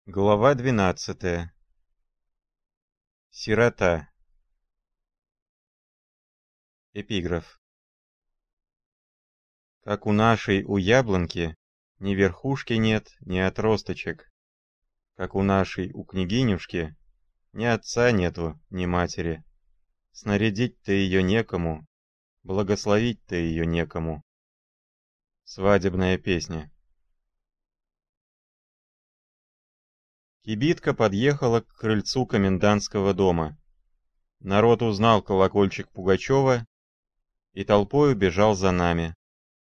Глава 12. Сирота. Эпиграф. Как у нашей у яблоньки ни верхушки нет, ни отросточек, как у нашей у княгинюшки ни отца нету, ни матери. Снарядить-то ее некому, благословить-то ее некому. Свадебная песня. Кибитка подъехала к крыльцу комендантского дома. Народ узнал колокольчик Пугачева и толпою бежал за нами.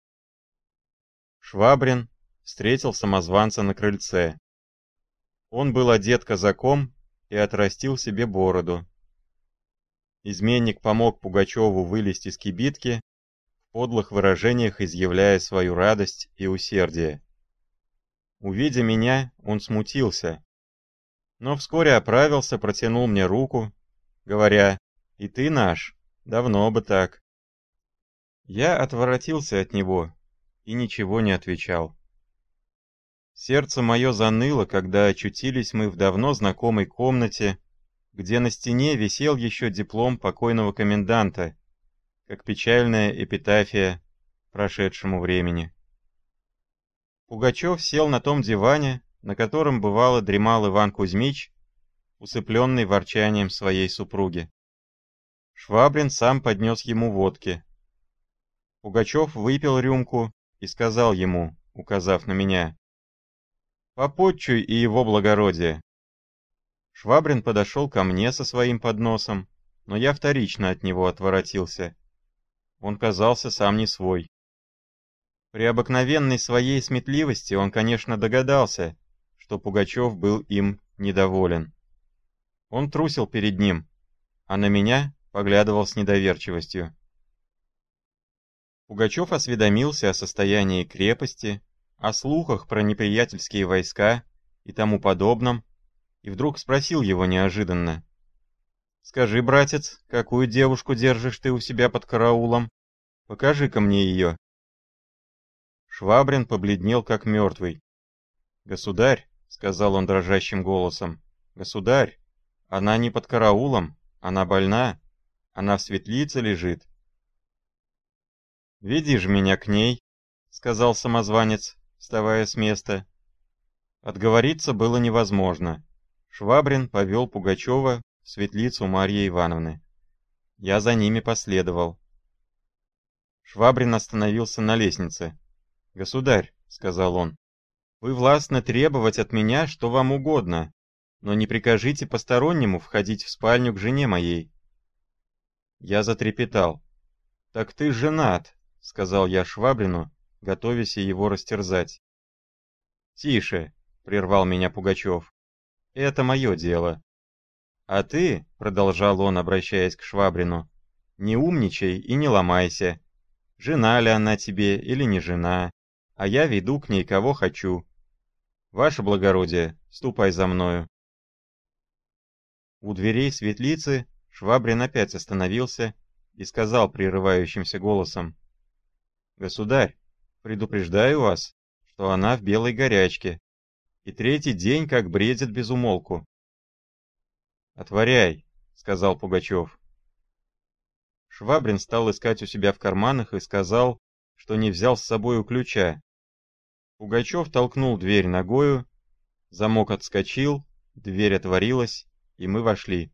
Швабрин встретил самозванца на крыльце. Он был одет казаком и отрастил себе бороду. Изменник помог Пугачеву вылезть из кибитки, в подлых выражениях изъявляя свою радость и усердие. Увидя меня, он смутился, но вскоре оправился, протянул мне руку, говоря: «И ты наш, давно бы так». Я отворотился от него и ничего не отвечал. Сердце мое заныло, когда очутились мы в давно знакомой комнате, где на стене висел еще диплом покойного коменданта, как печальная эпитафия прошедшему времени. Пугачев сел на том диване, на котором бывало дремал Иван Кузьмич, усыпленный ворчанием своей супруги. Швабрин сам поднес ему водки. Пугачев выпил рюмку и сказал ему, указав на меня: «Попотчуй и его благородие». Швабрин подошел ко мне со своим подносом, но я вторично от него отворотился. Он казался сам не свой. При обыкновенной своей сметливости он, конечно, догадался, что Пугачев был им недоволен. Он трусил перед ним, а на меня поглядывал с недоверчивостью. Пугачев осведомился о состоянии крепости, о слухах про неприятельские войска и тому подобном, и вдруг спросил его неожиданно: «Скажи, братец, какую девушку держишь ты у себя под караулом? Покажи-ка мне ее». Швабрин побледнел как мертвый. «Государь», — сказал он дрожащим голосом, — «государь, она не под караулом, она больна, она в светлице лежит». «Веди же меня к ней», — сказал самозванец, вставая с места. Отговориться было невозможно. Швабрин повел Пугачева в светлицу Марьи Ивановны. Я за ними последовал. Швабрин остановился на лестнице. «Государь», — сказал он, — «вы властны требовать от меня, что вам угодно, но не прикажите постороннему входить в спальню к жене моей». Я затрепетал. «Так ты женат», — сказал я Швабрину, готовясь его растерзать. «Тише», — прервал меня Пугачев, — «это мое дело». «А ты», — продолжал он, обращаясь к Швабрину, — «не умничай и не ломайся. Жена ли она тебе или не жена, а я веду к ней кого хочу. Ваше благородие, ступай за мною». У дверей светлицы Швабрин опять остановился и сказал прерывающимся голосом: «Государь, предупреждаю вас, что она в белой горячке, и третий день как бредит без умолку». «Отворяй», — сказал Пугачев. Швабрин стал искать у себя в карманах и сказал, что не взял с собою ключа. Пугачев толкнул дверь ногою, замок отскочил, дверь отворилась, и мы вошли.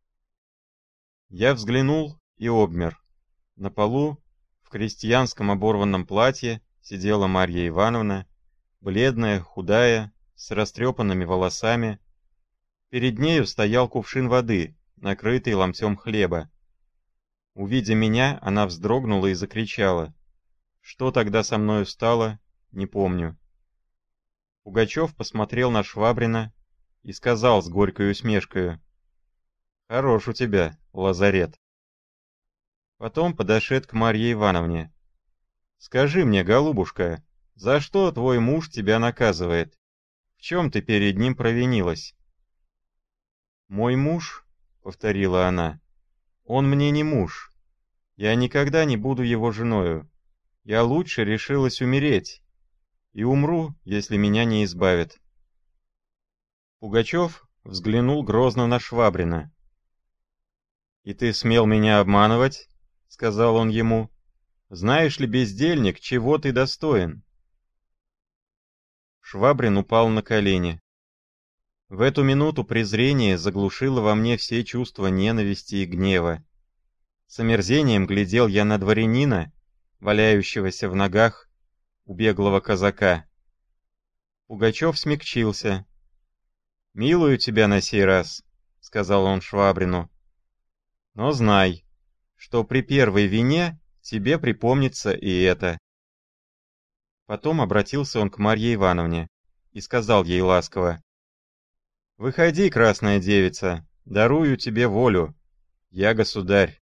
Я взглянул и обмер. На полу, в крестьянском оборванном платье, сидела Марья Ивановна, бледная, худая, с растрепанными волосами. Перед нею стоял кувшин воды, накрытый ломтем хлеба. Увидя меня, она вздрогнула и закричала. Что тогда со мною стало, не помню. Пугачев посмотрел на Швабрина и сказал с горькой усмешкою: «Хорош у тебя, лазарет». Потом подошед к Марье Ивановне. «Скажи мне, голубушка, за что твой муж тебя наказывает? В чем ты перед ним провинилась?» «Мой муж», — повторила она, — «он мне не муж. Я никогда не буду его женою. Я лучше решилась умереть, и умру, если меня не избавят». Пугачев взглянул грозно на Швабрина. «И ты смел меня обманывать?» — сказал он ему. «Знаешь ли, бездельник, чего ты достоин?» Швабрин упал на колени. В эту минуту презрение заглушило во мне все чувства ненависти и гнева. С омерзением глядел я на дворянина, валяющегося в ногах у беглого казака. Пугачев смягчился. «Милую тебя на сей раз», — сказал он Швабрину. «Но знай, что при первой вине тебе припомнится и это». Потом обратился он к Марье Ивановне и сказал ей ласково: «Выходи, красная девица, дарую тебе волю, я государь».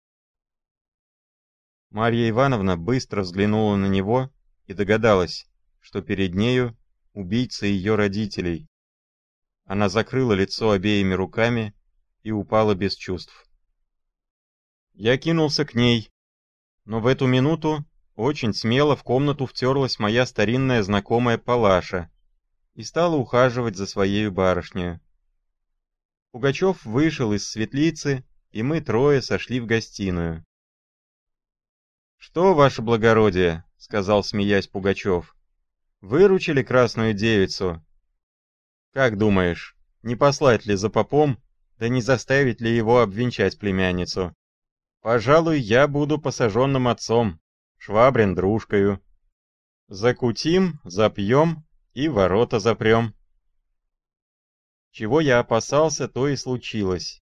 Марья Ивановна быстро взглянула на него и догадалась, что перед нею убийца ее родителей. Она закрыла лицо обеими руками и упала без чувств. Я кинулся к ней, но в эту минуту очень смело в комнату втерлась моя старинная знакомая Палаша и стала ухаживать за своей барышнею. Пугачев вышел из светлицы, и мы трое сошли в гостиную. «Что, ваше благородие?» — сказал, смеясь, Пугачев. «Выручили красную девицу? Как думаешь, не послать ли за попом, да не заставить ли его обвенчать племянницу? Пожалуй, я буду посаженным отцом, Швабрин дружкою. Закутим, запьем и ворота запрем». Чего я опасался, то и случилось.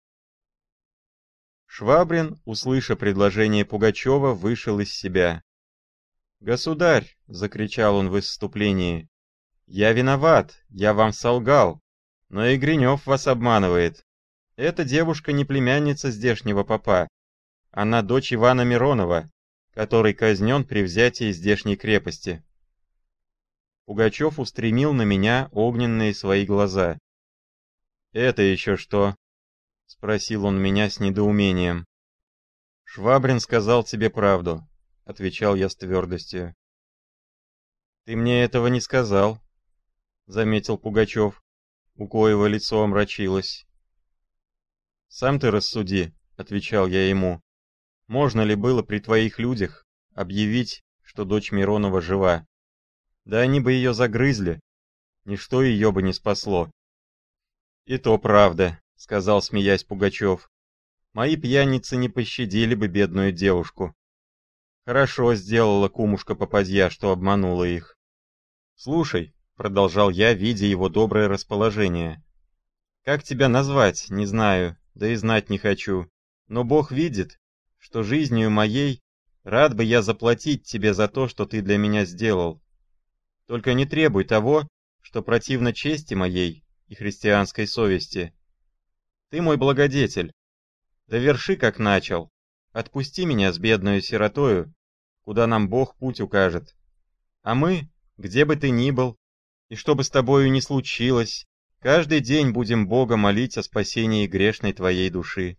Швабрин, услыша предложение Пугачева, вышел из себя. «Государь!» — закричал он в исступлении. «Я виноват, я вам солгал, но и Гринев вас обманывает. Эта девушка не племянница здешнего попа. Она дочь Ивана Миронова, который казнен при взятии здешней крепости». Пугачев устремил на меня огненные свои глаза. «Это еще что?» — спросил он меня с недоумением. «Швабрин сказал тебе правду», — отвечал я с твердостью. «Ты мне этого не сказал», — заметил Пугачев, у коего лицо омрачилось. «Сам ты рассуди», — отвечал я ему. «Можно ли было при твоих людях объявить, что дочь Миронова жива? Да они бы ее загрызли, ничто ее бы не спасло». «И то правда», — сказал, смеясь, Пугачев. «Мои пьяницы не пощадили бы бедную девушку. Хорошо сделала кумушка-попадья, что обманула их». «Слушай», — продолжал я, видя его доброе расположение, — «как тебя назвать, не знаю, да и знать не хочу, но Бог видит, что жизнью моей рад бы я заплатить тебе за то, что ты для меня сделал. Только не требуй того, что противно чести моей и христианской совести. Ты мой благодетель. Доверши, как начал. Отпусти меня с бедную сиротою, куда нам Бог путь укажет. А мы, где бы ты ни был, и что бы с тобою ни случилось, каждый день будем Бога молить о спасении грешной твоей души».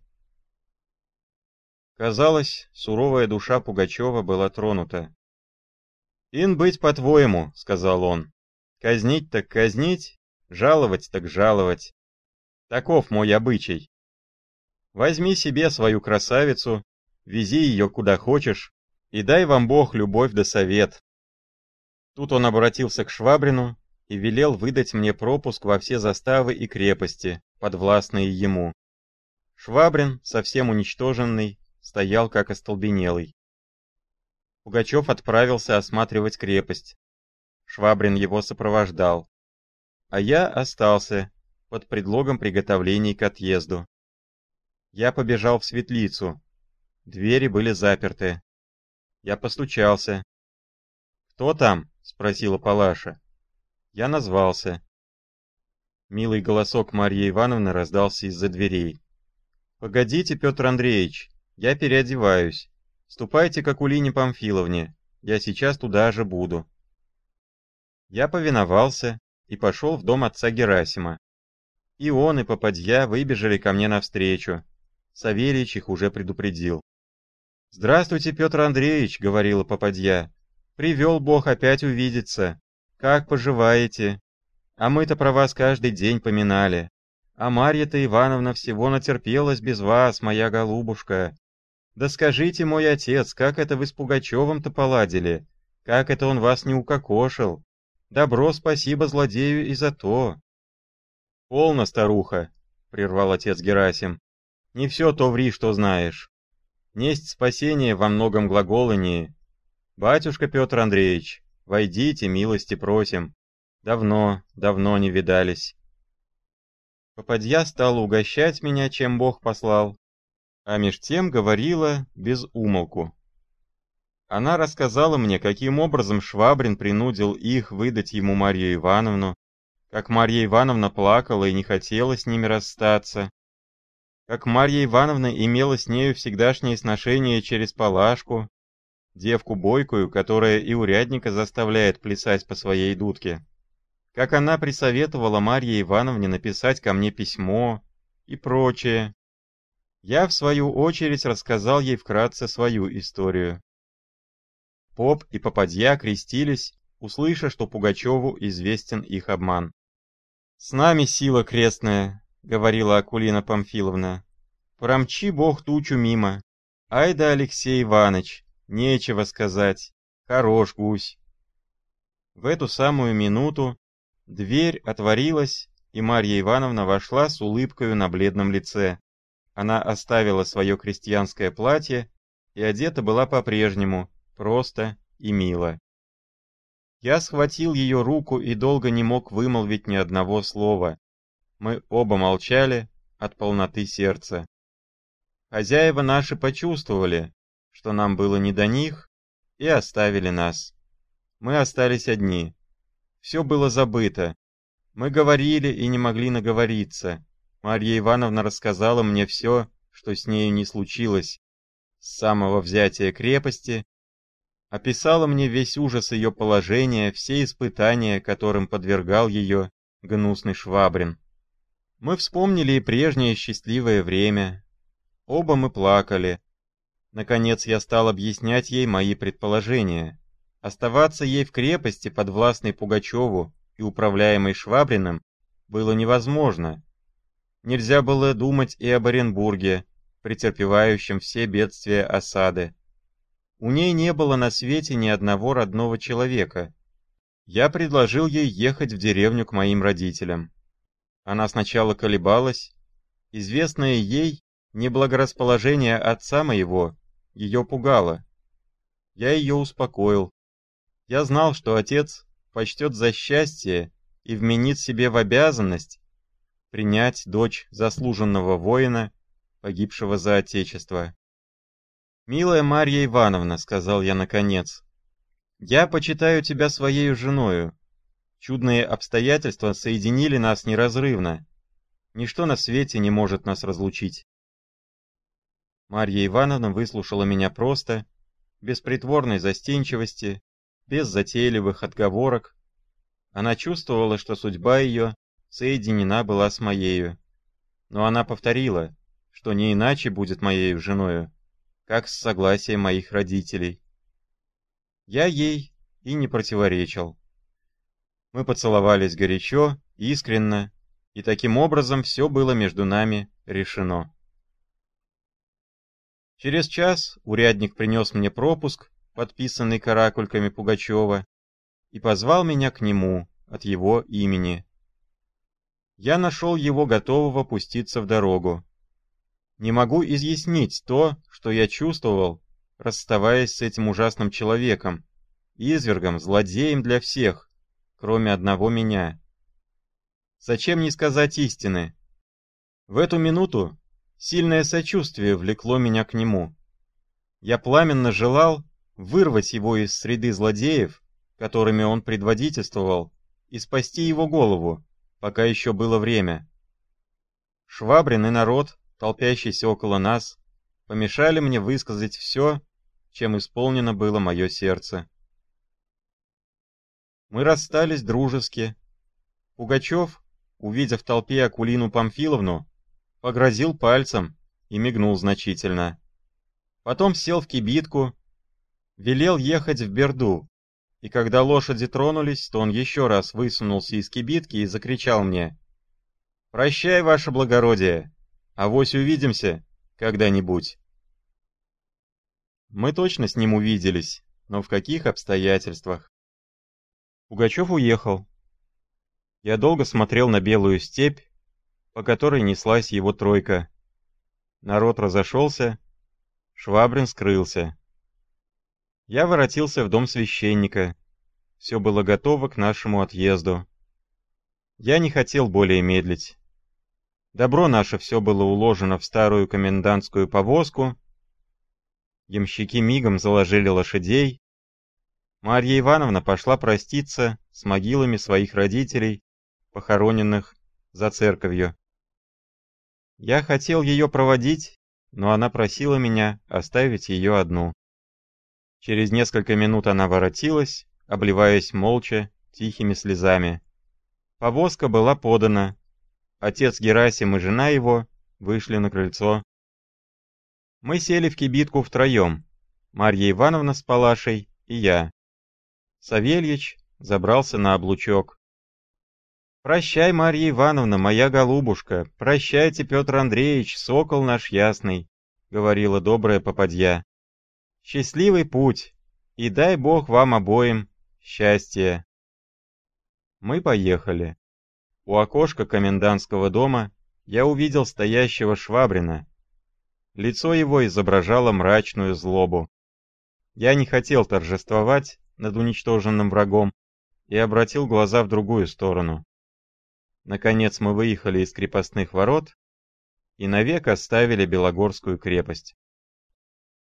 Казалось, суровая душа Пугачева была тронута. «Ин быть по-твоему», — сказал он. «Казнить так казнить, жаловать так жаловать. Таков мой обычай. Возьми себе свою красавицу, вези ее куда хочешь, и дай вам Бог любовь да совет». Тут он обратился к Швабрину и велел выдать мне пропуск во все заставы и крепости, подвластные ему. Швабрин, совсем уничтоженный, стоял как остолбенелый. Пугачев отправился осматривать крепость. Швабрин его сопровождал. А я остался под предлогом приготовлений к отъезду. Я побежал в светлицу. Двери были заперты. Я постучался. «Кто там?» — спросила Палаша. Я назвался. Милый голосок Марьи Ивановны раздался из-за дверей. «Погодите, Петр Андреевич, я переодеваюсь. Ступайте к Акулине Памфиловне, я сейчас туда же буду». Я повиновался и пошел в дом отца Герасима. И он, и попадья выбежали ко мне навстречу. Савельич их уже предупредил. «Здравствуйте, Петр Андреевич», — говорила попадья. «Привел Бог опять увидеться. Как поживаете? А мы-то про вас каждый день поминали. А Марья-то Ивановна всего натерпелась без вас, моя голубушка. Да скажите, мой отец, как это вы с Пугачевым-то поладили? Как это он вас не укокошил? Добро спасибо злодею и за то. Полно, старуха, прервал отец Герасим. Не все то ври, что знаешь. Несть спасение во многом глаголании. Батюшка Петр Андреевич, войдите, милости просим. Давно, давно не видались. Попадья стала угощать меня, чем Бог послал, а меж тем говорила без умолку. Она рассказала мне, каким образом Швабрин принудил их выдать ему Марью Ивановну, как Марья Ивановна плакала и не хотела с ними расстаться, как Марья Ивановна имела с нею всегдашнее сношение через Палашку, девку бойкую, которая и урядника заставляет плясать по своей дудке, как она присоветовала Марье Ивановне написать ко мне письмо и прочее. Я, в свою очередь, рассказал ей вкратце свою историю. Поп и попадья крестились, услыша, что Пугачеву известен их обман. «С нами сила крестная», — говорила Акулина Памфиловна. «Промчи Бог тучу мимо. Ай да Алексей Иваныч, нечего сказать, хорош гусь». В эту самую минуту дверь отворилась, и Марья Ивановна вошла с улыбкою на бледном лице. Она оставила свое крестьянское платье и одета была по-прежнему, просто и мило. Я схватил ее руку и долго не мог вымолвить ни одного слова. Мы оба молчали от полноты сердца. Хозяева наши почувствовали, что нам было не до них, и оставили нас. Мы остались одни. Все было забыто. Мы говорили и не могли наговориться. Марья Ивановна рассказала мне все, что с нею не случилось, с самого взятия крепости, описала мне весь ужас ее положения, все испытания, которым подвергал ее гнусный Швабрин. Мы вспомнили и прежнее счастливое время. Оба мы плакали. Наконец я стал объяснять ей мои предположения. Оставаться ей в крепости, подвластной Пугачеву и управляемой Швабриным, было невозможно. Нельзя было думать и об Оренбурге, претерпевающем все бедствия осады. У ней не было на свете ни одного родного человека. Я предложил ей ехать в деревню к моим родителям. Она сначала колебалась. Известное ей неблагорасположение отца моего ее пугало. Я ее успокоил. Я знал, что отец почтет за счастье и вменит себе в обязанность принять дочь заслуженного воина, погибшего за отечество. «Милая Марья Ивановна», — сказал я наконец, — «я почитаю тебя своею женою. Чудные обстоятельства соединили нас неразрывно. Ничто на свете не может нас разлучить». Марья Ивановна выслушала меня просто, без притворной застенчивости, без затейливых отговорок. Она чувствовала, что судьба ее соединена была с моею. Но она повторила, что не иначе будет моею женою, как с согласия моих родителей. Я ей и не противоречил. Мы поцеловались горячо, искренно, и таким образом все было между нами решено. Через час урядник принес мне пропуск, подписанный каракульками Пугачева, и позвал меня к нему от его имени. Я нашел его готового пуститься в дорогу. Не могу изъяснить то, что я чувствовал, расставаясь с этим ужасным человеком, извергом, злодеем для всех, кроме одного меня. Зачем не сказать истины? В эту минуту сильное сочувствие влекло меня к нему. Я пламенно желал вырвать его из среды злодеев, которыми он предводительствовал, и спасти его голову, пока еще было время. Швабрин и народ, толпящийся около нас, помешали мне высказать все, чем исполнено было мое сердце. Мы расстались дружески. Пугачев, увидев в толпе Акулину Памфиловну, погрозил пальцем и мигнул значительно. Потом сел в кибитку, велел ехать в Берду, и когда лошади тронулись, то он еще раз высунулся из кибитки и закричал мне: «Прощай, ваше благородие! Авось увидимся когда-нибудь!» Мы точно с ним увиделись, но в каких обстоятельствах? Пугачев уехал. Я долго смотрел на белую степь, по которой неслась его тройка. Народ разошелся, Швабрин скрылся. Я воротился в дом священника. Все было готово к нашему отъезду. Я не хотел более медлить. Добро наше все было уложено в старую комендантскую повозку. Ямщики мигом заложили лошадей. Марья Ивановна пошла проститься с могилами своих родителей, похороненных за церковью. Я хотел ее проводить, но она просила меня оставить ее одну. Через несколько минут она воротилась, обливаясь молча, тихими слезами. Повозка была подана. Отец Герасим и жена его вышли на крыльцо. Мы сели в кибитку втроем. Марья Ивановна с Палашей и я. Савельич забрался на облучок. «Прощай, Марья Ивановна, моя голубушка, прощайте, Петр Андреевич, сокол наш ясный», — говорила добрая попадья. «Счастливый путь, и дай Бог вам обоим счастья». Мы поехали. У окошка комендантского дома я увидел стоящего Швабрина. Лицо его изображало мрачную злобу. Я не хотел торжествовать над уничтоженным врагом и обратил глаза в другую сторону. Наконец мы выехали из крепостных ворот и навек оставили Белогорскую крепость.